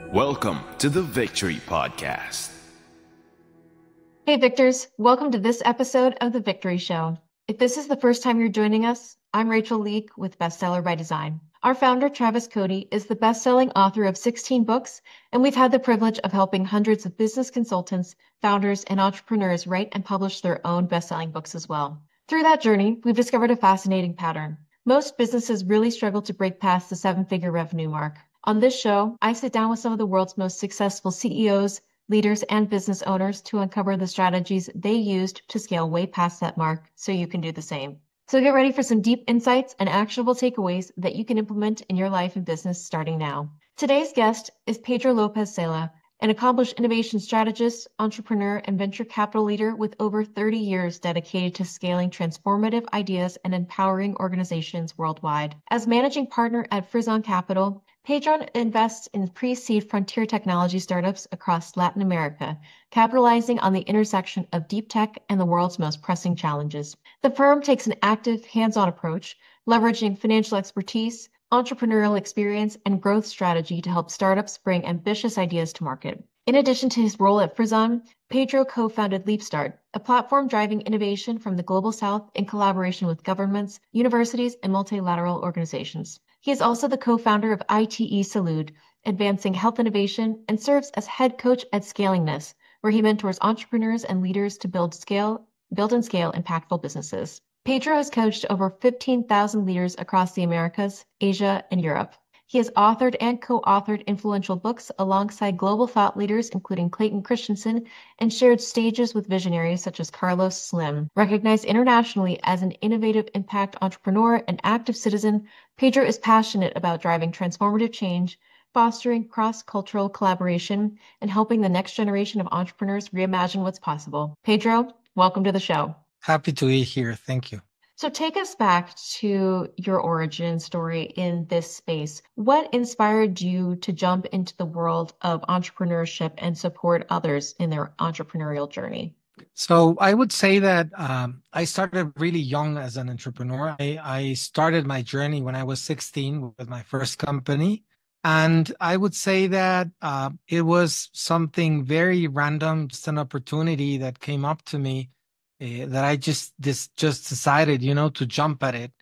Welcome to the Victory Podcast. Hey Victors, welcome to this episode of The Victory Show. If this is the first time you're joining us, I'm Rachel Leake with Bestseller by Design. Our founder, Travis Cody, is the best-selling author of 16 books, and we've had the privilege of helping hundreds of business consultants, founders, and entrepreneurs write and publish their own best-selling books as well. Through that journey, we've discovered a fascinating pattern. Most businesses really struggle to break past the seven-figure revenue mark. On this show, I sit down with some of the world's most successful CEOs, leaders, and business owners to uncover the strategies they used to scale way past that mark so you can do the same. So get ready for some deep insights and actionable takeaways that you can implement in your life and business starting now. Today's guest is Pedro Lopez Sela, an accomplished innovation strategist, entrepreneur, and venture capital leader with over 30 years dedicated to scaling transformative ideas and empowering organizations worldwide. As managing partner at Frizon Capital, Pedro invests in pre-seed frontier technology startups across Latin America, capitalizing on the intersection of deep tech and the world's most pressing challenges. The firm takes an active, hands-on approach, leveraging financial expertise, entrepreneurial experience, and growth strategy to help startups bring ambitious ideas to market. In addition to his role at Frizon, Pedro co-founded LeapStart, a platform driving innovation from the Global South in collaboration with governments, universities, and multilateral organizations. He is also the co-founder of ITE Salud, advancing health innovation, and serves as head coach at Scalingness, where he mentors entrepreneurs and leaders to build and scale impactful businesses. Pedro has coached over 15,000 leaders across the Americas, Asia, and Europe. He has authored and co-authored influential books alongside global thought leaders, including Clayton Christensen, and shared stages with visionaries such as Carlos Slim. Recognized internationally as an innovative impact entrepreneur and active citizen, Pedro is passionate about driving transformative change, fostering cross-cultural collaboration, and helping the next generation of entrepreneurs reimagine what's possible. Pedro, welcome to the show. Happy to be here. Thank you. So take us back to your origin story in this space. What inspired you to jump into the world of entrepreneurship and support others in their entrepreneurial journey? So I would say that I started really young as an entrepreneur. I started my journey when I was 16 with my first company. And I would say that it was something very random, just an opportunity that came up to me. That I just decided, to jump at it,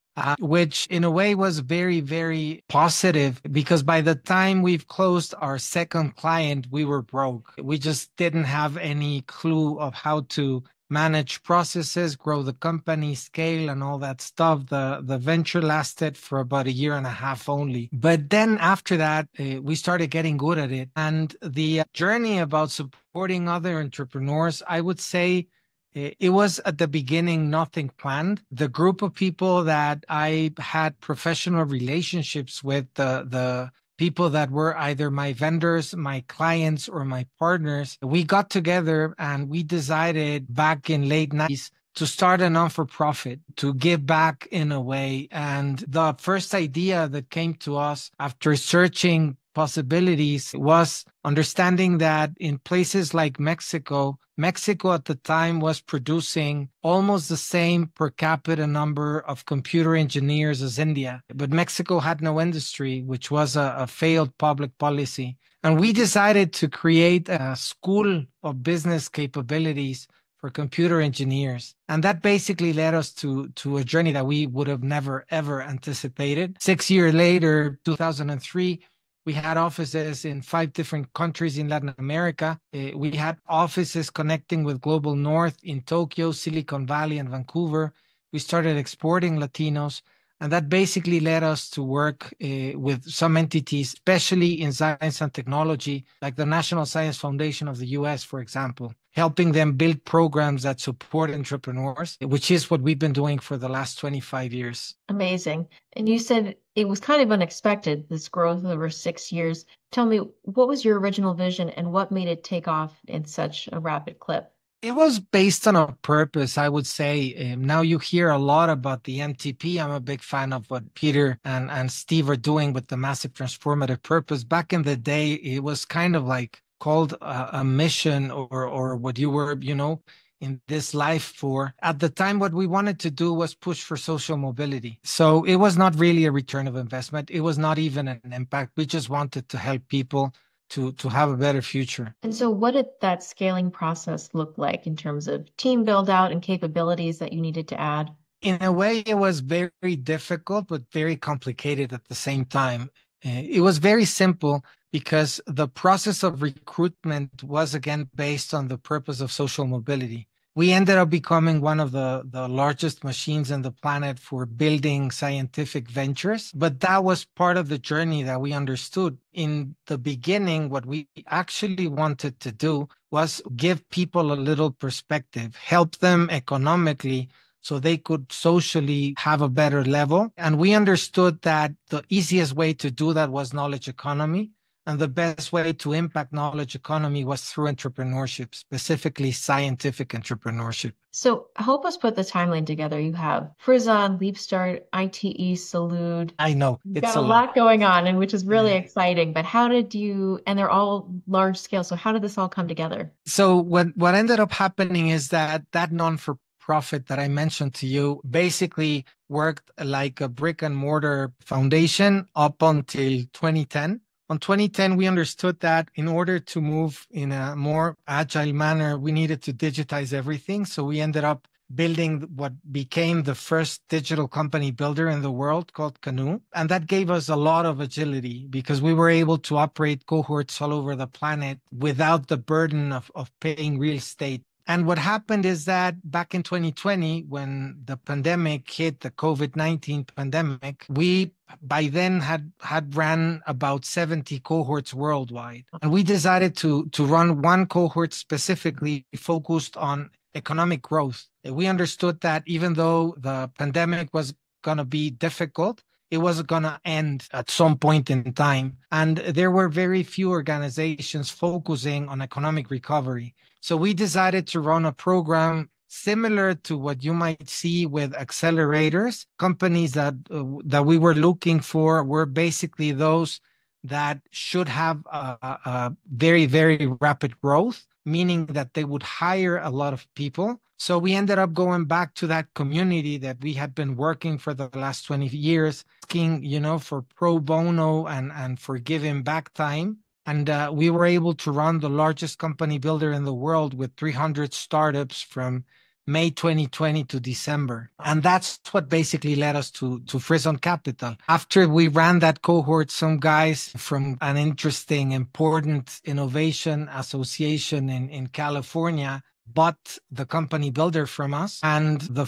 which in a way was very, very positive because by the time we've closed our second client, we were broke. We just didn't have any clue of how to manage processes, grow the company, scale, and all that stuff. The venture lasted for about a year and a half only. But then after that, we started getting good at it. And the journey about supporting other entrepreneurs, I would say, it was at the beginning nothing planned. The group of people that I had professional relationships with, the people that were either my vendors, my clients, or my partners, we got together and we decided back in late 90s to start a non-for-profit, to give back in a way. And the first idea that came to us after searching possibilities was understanding that in places like Mexico at the time was producing almost the same per capita number of computer engineers as India. But Mexico had no industry, which was a failed public policy. And we decided to create a school of business capabilities for computer engineers. And that basically led us to a journey that we would have never, ever anticipated. 6 years later, 2003, we had offices in 5 different countries in Latin America. We had offices connecting with Global North in Tokyo, Silicon Valley, and Vancouver. We started exporting Latinos. And that basically led us to work with some entities, especially in science and technology, like the National Science Foundation of the US, for example, helping them build programs that support entrepreneurs, which is what we've been doing for the last 25 years. Amazing. And you said it was kind of unexpected, this growth over 6 years. Tell me, what was your original vision and what made it take off in such a rapid clip? It was based on a purpose, I would say. Now you hear a lot about the MTP. I'm a big fan of what Peter and Steve are doing with the massive transformative purpose. Back in the day, it was kind of like called a mission or what you were, in this life for. At the time, what we wanted to do was push for social mobility. So it was not really a return of investment. It was not even an impact. We just wanted to help people to have a better future. And so what did that scaling process look like in terms of team build out and capabilities that you needed to add? In a way, it was very difficult, but very complicated at the same time. It was very simple because the process of recruitment was again based on the purpose of social mobility. We ended up becoming one of the largest machines on the planet for building scientific ventures. But that was part of the journey that we understood. In the beginning, what we actually wanted to do was give people a little perspective, help them economically so they could socially have a better level. And we understood that the easiest way to do that was knowledge economy. And the best way to impact knowledge economy was through entrepreneurship, specifically scientific entrepreneurship. So help us put the timeline together. You have Frizon, Leapstart, ITE, Salud. I know. You've got a lot going on, and which is really exciting. But how did you, and they're all large scale, so how did this all come together? So what ended up happening is that non-for-profit that I mentioned to you basically worked like a brick and mortar foundation up until 2010. On 2010, we understood that in order to move in a more agile manner, we needed to digitize everything. So we ended up building what became the first digital company builder in the world called Canoe. And that gave us a lot of agility because we were able to operate cohorts all over the planet without the burden of paying real estate. And what happened is that back in 2020, when the pandemic hit, the COVID-19 pandemic, we by then had ran about 70 cohorts worldwide. And we decided to run one cohort specifically focused on economic growth. We understood that even though the pandemic was going to be difficult, it was going to end at some point in time. And there were very few organizations focusing on economic recovery. So we decided to run a program similar to what you might see with accelerators. Companies that we were looking for were basically those that should have a very, very rapid growth, meaning that they would hire a lot of people. So we ended up going back to that community that we had been working for the last 20 years, asking, for pro bono and for giving back time. And we were able to run the largest company builder in the world with 300 startups from May 2020 to December. And that's what basically led us to Frizon Capital. After we ran that cohort, some guys from an interesting, important innovation association in California bought the company builder from us. And the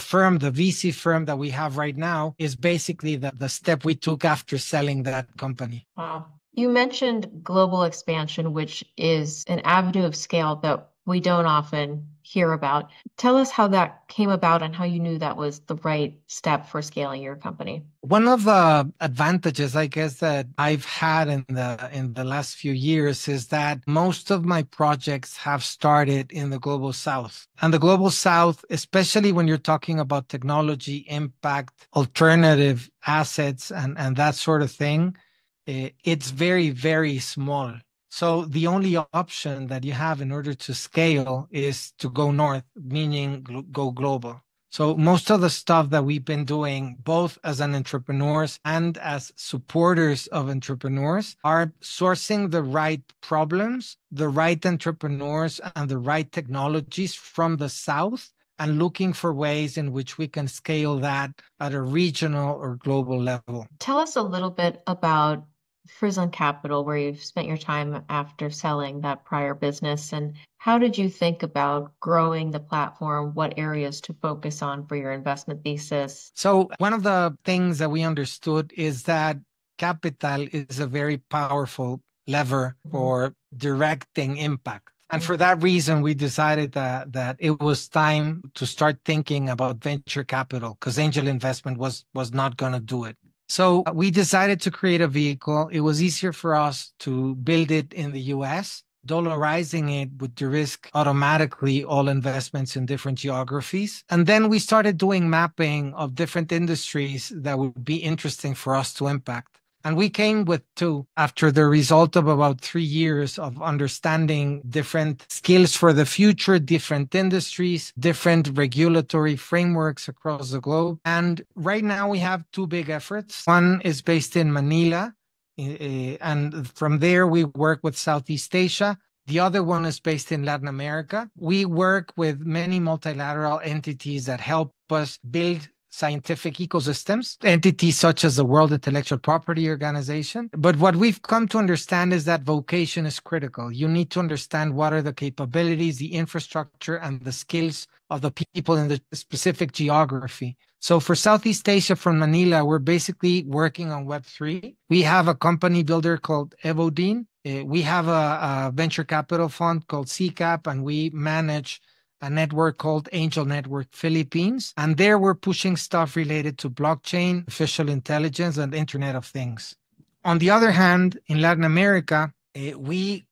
VC firm that we have right now is basically the step we took after selling that company. Wow. You mentioned global expansion, which is an avenue of scale that we don't often hear about. Tell us how that came about and how you knew that was the right step for scaling your company. One of the advantages, I guess, that I've had in the last few years is that most of my projects have started in the Global South. And the Global South, especially when you're talking about technology, impact, alternative assets, and that sort of thing, it's very, very small. So the only option that you have in order to scale is to go north, meaning go global. So most of the stuff that we've been doing, both as an entrepreneurs and as supporters of entrepreneurs, are sourcing the right problems, the right entrepreneurs, and the right technologies from the South, and looking for ways in which we can scale that at a regional or global level. Tell us a little bit about Frizon Capital, where you've spent your time after selling that prior business, and how did you think about growing the platform? What areas to focus on for your investment thesis? So one of the things that we understood is that capital is a very powerful lever for directing impact. And for that reason, we decided that it was time to start thinking about venture capital, because angel investment was not going to do it. So we decided to create a vehicle. It was easier for us to build it in the US. Dollarizing it would de-risk automatically all investments in different geographies. And then we started doing mapping of different industries that would be interesting for us to impact. And we came with two after the result of about 3 years of understanding different skills for the future, different industries, different regulatory frameworks across the globe. And right now we have two big efforts. One is based in Manila, And from there, we work with Southeast Asia. The other one is based in Latin America. We work with many multilateral entities that help us build scientific ecosystems, entities such as the World Intellectual Property Organization. But what we've come to understand is that vocation is critical. You need to understand what are the capabilities, the infrastructure, and the skills of the people in the specific geography. So for Southeast Asia from Manila, we're basically working on Web3. We have a company builder called Evodine. We have a venture capital fund called CCAP, and we manage a network called Angel Network Philippines. And there we're pushing stuff related to blockchain, artificial intelligence, and Internet of Things. On the other hand, in Latin America, we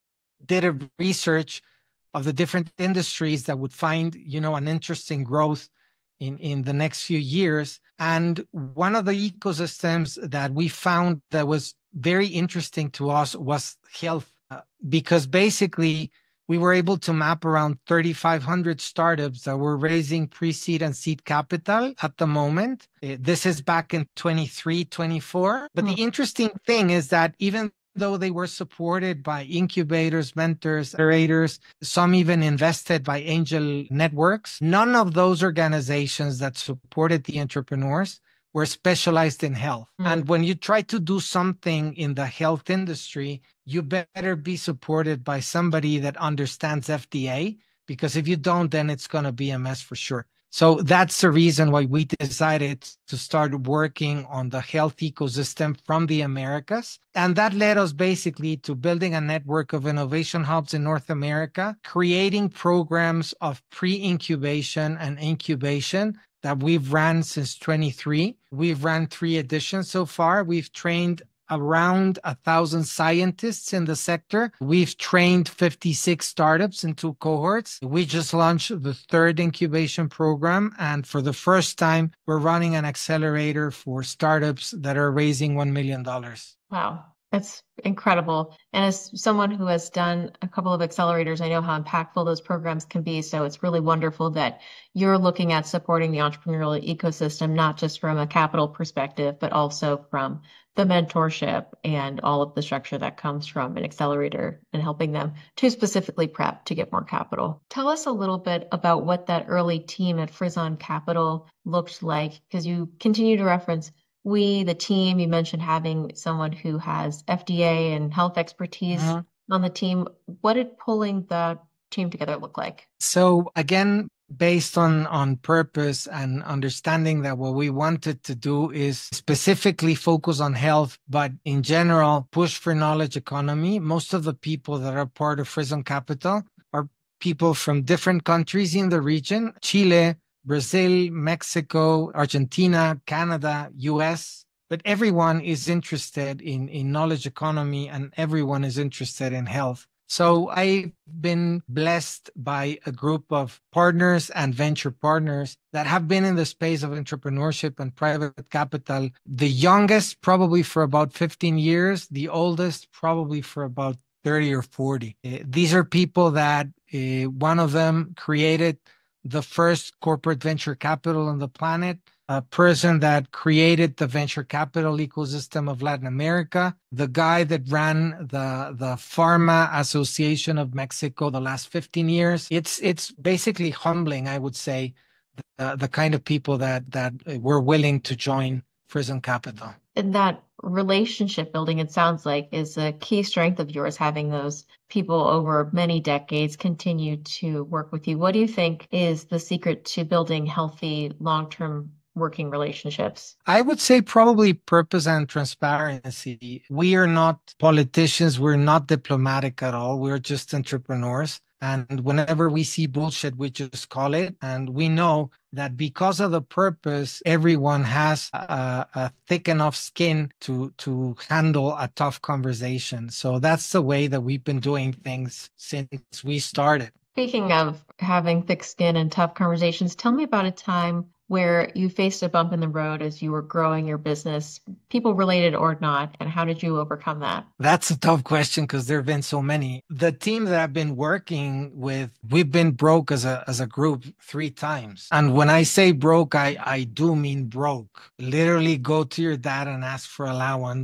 did a research of the different industries that would find, an interesting growth in the next few years. And one of the ecosystems that we found that was very interesting to us was health, because basically we were able to map around 3,500 startups that were raising pre-seed and seed capital at the moment. This is back in 23, 24. But the interesting thing is that even though they were supported by incubators, mentors, accelerators, some even invested by angel networks, none of those organizations that supported the entrepreneurs were specialized in health. And when you try to do something in the health industry, you better be supported by somebody that understands FDA, because if you don't, then it's going to be a mess for sure. So that's the reason why we decided to start working on the health ecosystem from the Americas. And that led us basically to building a network of innovation hubs in North America, creating programs of pre-incubation and incubation that we've ran since 23. We've ran 3 editions so far. We've trained around 1,000 scientists in the sector. We've trained 56 startups in 2 cohorts. We just launched the 3rd incubation program. And for the first time, we're running an accelerator for startups that are raising $1 million. Wow. That's incredible. And as someone who has done a couple of accelerators, I know how impactful those programs can be. So it's really wonderful that you're looking at supporting the entrepreneurial ecosystem, not just from a capital perspective, but also from the mentorship and all of the structure that comes from an accelerator and helping them to specifically prep to get more capital. Tell us a little bit about what that early team at Frizon Capital looked like, because you continue to reference the team. You mentioned having someone who has FDA and health expertise on the team. What did pulling the team together look like? So again, based on purpose and understanding that what we wanted to do is specifically focus on health, but in general, push for knowledge economy. Most of the people that are part of Frizon Capital are people from different countries in the region: Chile, Brazil, Mexico, Argentina, Canada, US. But everyone is interested in knowledge economy, and everyone is interested in health. So I've been blessed by a group of partners and venture partners that have been in the space of entrepreneurship and private capital. The youngest probably for about 15 years, the oldest probably for about 30 or 40. These are people that one of them created the first corporate venture capital on the planet, a person that created the venture capital ecosystem of Latin America, the guy that ran the Pharma Association of Mexico the last 15 years. It's basically humbling, I would say, the kind of people that were willing to join Frizon Capital. And that relationship building, it sounds like, is a key strength of yours, having those people over many decades continue to work with you. What do you think is the secret to building healthy, long-term working relationships? I would say probably purpose and transparency. We are not politicians. We're not diplomatic at all. We're just entrepreneurs. And whenever we see bullshit, we just call it. And we know that because of the purpose, everyone has a thick enough skin to handle a tough conversation. So that's the way that we've been doing things since we started. Speaking of having thick skin and tough conversations, tell me about a time where you faced a bump in the road as you were growing your business, people related or not, and how did you overcome that? That's a tough question because there have been so many. The team that I've been working with, we've been broke as a group 3 times. And when I say broke, I do mean broke. Literally go to your dad and ask for allowance.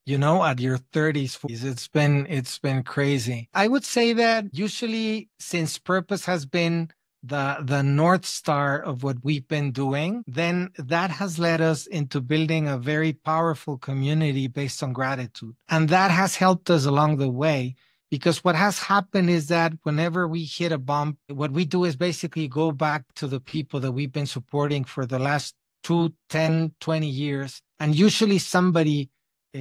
at your 30s, 40s. It's been crazy. I would say that usually, since purpose has been the North Star of what we've been doing, then that has led us into building a very powerful community based on gratitude. And that has helped us along the way. Because what has happened is that whenever we hit a bump, what we do is basically go back to the people that we've been supporting for the last 2, 10, 20 years. And usually somebody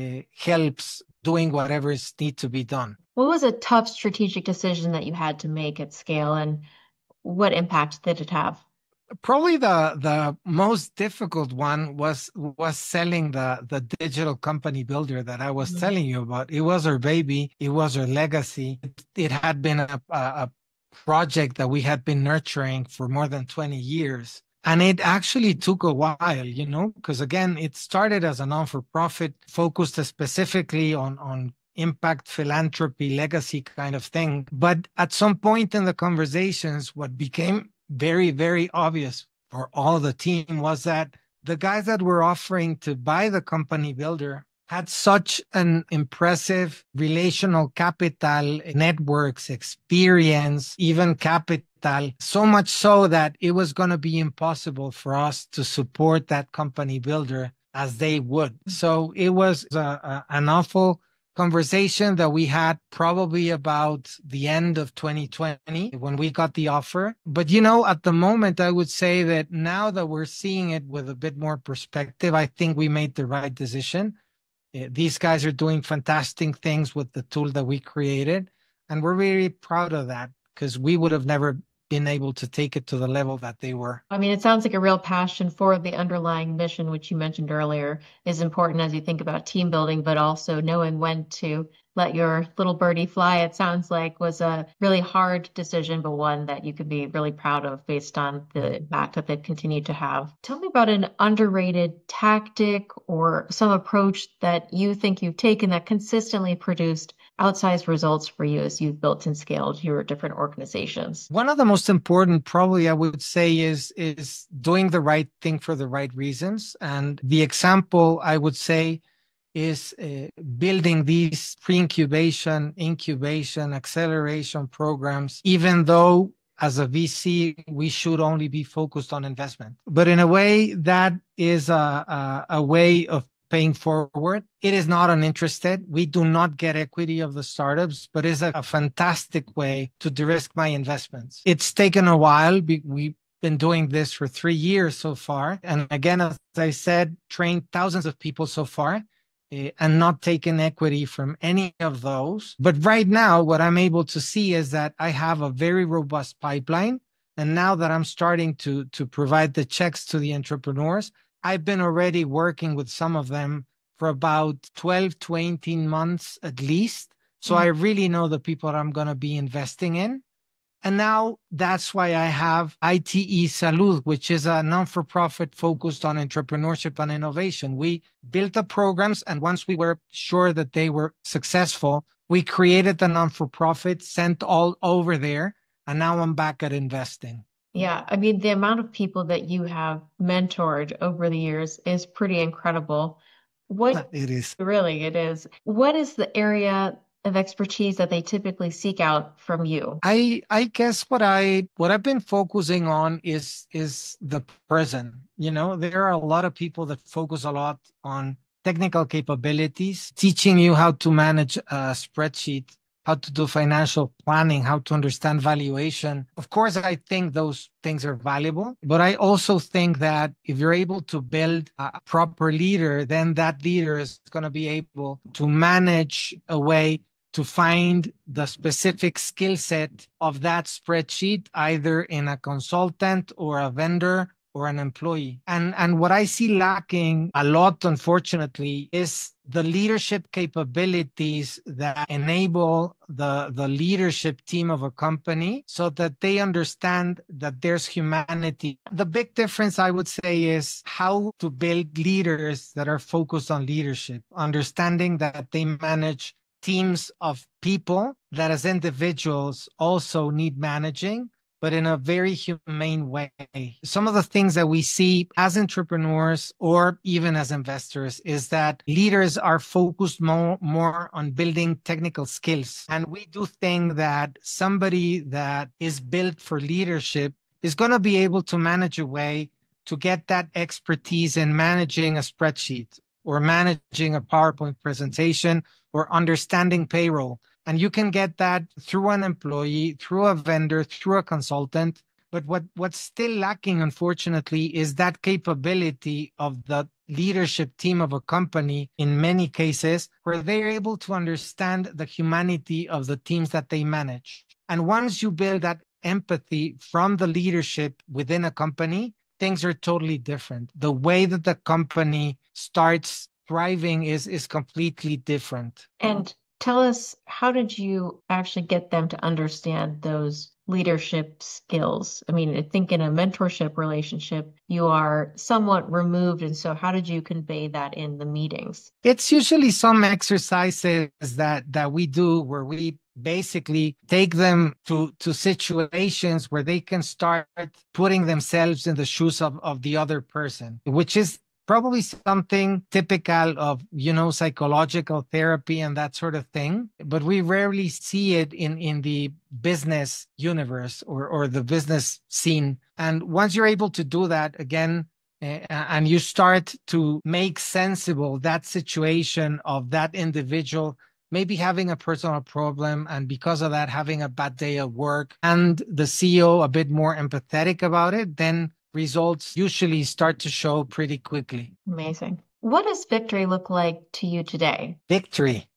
helps doing whatever is need to be done. What was a tough strategic decision that you had to make at scale, and what impact did it have? Probably the most difficult one was selling the digital company builder that I was telling you about. It was our baby. It was our legacy. It had been a project that we had been nurturing for more than 20 years. And it actually took a while, because again, it started as a non-for-profit focused specifically on impact, philanthropy, legacy kind of thing. But at some point in the conversations, what became very, very obvious for all the team was that the guys that were offering to buy the company builder had such an impressive relational capital, networks, experience, even capital, so much so that it was going to be impossible for us to support that company builder as they would. So it was an awful conversation that we had probably about the end of 2020 when we got the offer. But, at the moment, I would say that now that we're seeing it with a bit more perspective, I think we made the right decision. These guys are doing fantastic things with the tool that we created. And we're really proud of that because we would have never been able to take it to the level that they were. I mean, it sounds like a real passion for the underlying mission, which you mentioned earlier, is important as you think about team building, but also knowing when to let your little birdie fly. It sounds like was a really hard decision, but one that you could be really proud of based on the impact that they've continued to have. Tell me about an underrated tactic or some approach that you think you've taken that consistently produced outsized results for you as you've built and scaled your different organizations. One of the most important, probably I would say, is doing the right thing for the right reasons. And the example I would say is building these pre-incubation, incubation, acceleration programs, even though as a VC, we should only be focused on investment. But in a way, that is a way of paying forward. It is not uninterested. We do not get equity of the startups, but it's a fantastic way to de-risk my investments. It's taken a while. We've been doing this for 3 years so far. And again, as I said, trained thousands of people so far and not taken equity from any of those. But right now, what I'm able to see is that I have a very robust pipeline. And now that I'm starting to provide the checks to the entrepreneurs, I've been already working with some of them for about 12 to 18 months at least. So I really know the people that I'm going to be investing in. And now that's why I have ITE Salud, which is a non-for-profit focused on entrepreneurship and innovation. We built the programs, and once we were sure that they were successful, we created the non-for-profit, sent all over there, and now I'm back at investing. Yeah, I mean, the amount of people that you have mentored over the years is pretty incredible. It is. Really, it is. What is the area of expertise that they typically seek out from you? I guess what I've been focusing on is the present. There are a lot of people that focus a lot on technical capabilities, teaching you how to manage a spreadsheet, how to do financial planning, how to understand valuation. Of course, I think those things are valuable, but I also think that if you're able to build a proper leader, then that leader is going to be able to manage a way to find the specific skill set of that spreadsheet, either in a consultant or a vendor or an employee. And what I see lacking a lot, unfortunately, is the leadership capabilities that enable the leadership team of a company so that they understand that there's humanity. The big difference, I would say, is how to build leaders that are focused on leadership, understanding that they manage teams of people that as individuals also need managing, but in a very humane way. Some of the things that we see as entrepreneurs or even as investors is that leaders are focused more on building technical skills. And we do think that somebody that is built for leadership is going to be able to manage a way to get that expertise in managing a spreadsheet or managing a PowerPoint presentation or understanding payroll. And you can get that through an employee, through a vendor, through a consultant. But what's still lacking, unfortunately, is that capability of the leadership team of a company in many cases where they're able to understand the humanity of the teams that they manage. And once you build that empathy from the leadership within a company, things are totally different. The way that the company starts thriving is completely different. And tell us, how did you actually get them to understand those leadership skills? I mean, I think in a mentorship relationship, you are somewhat removed. And so how did you convey that in the meetings? It's usually some exercises that we do where we basically take them to situations where they can start putting themselves in the shoes of the other person, which is probably something typical of, psychological therapy and that sort of thing. But we rarely see it in the business universe or the business scene. And once you're able to do that, again, and you start to make sensible that situation of that individual maybe having a personal problem, and because of that, having a bad day at work, and the CEO a bit more empathetic about it, then results usually start to show pretty quickly. Amazing. What does victory look like to you today? Victory.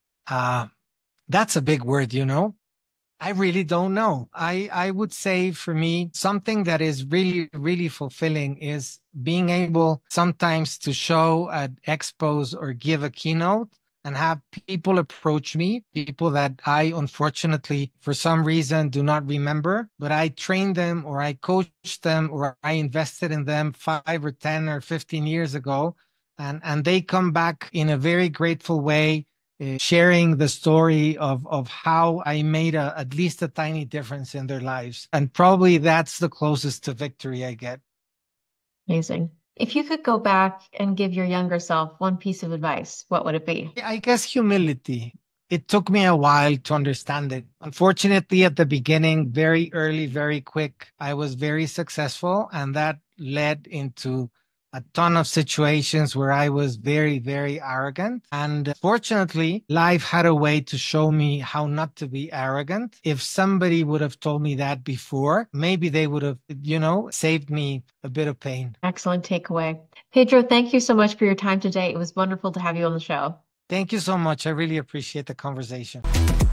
That's a big word, I really don't know. I would say for me, something that is really, really fulfilling is being able sometimes to show at expos or give a keynote and have people approach me, people that I unfortunately, for some reason, do not remember, but I trained them or I coached them or I invested in them 5 or 10 or 15 years ago. And they come back in a very grateful way, sharing the story of how I made at least a tiny difference in their lives. And probably that's the closest to victory I get. Amazing. If you could go back and give your younger self one piece of advice, what would it be? I guess humility. It took me a while to understand it. Unfortunately, at the beginning, very early, very quick, I was very successful, and that led into a ton of situations where I was very, very arrogant. And fortunately, life had a way to show me how not to be arrogant. If somebody would have told me that before, maybe they would have, saved me a bit of pain. Excellent takeaway. Pedro, thank you so much for your time today. It was wonderful to have you on the show. Thank you so much. I really appreciate the conversation.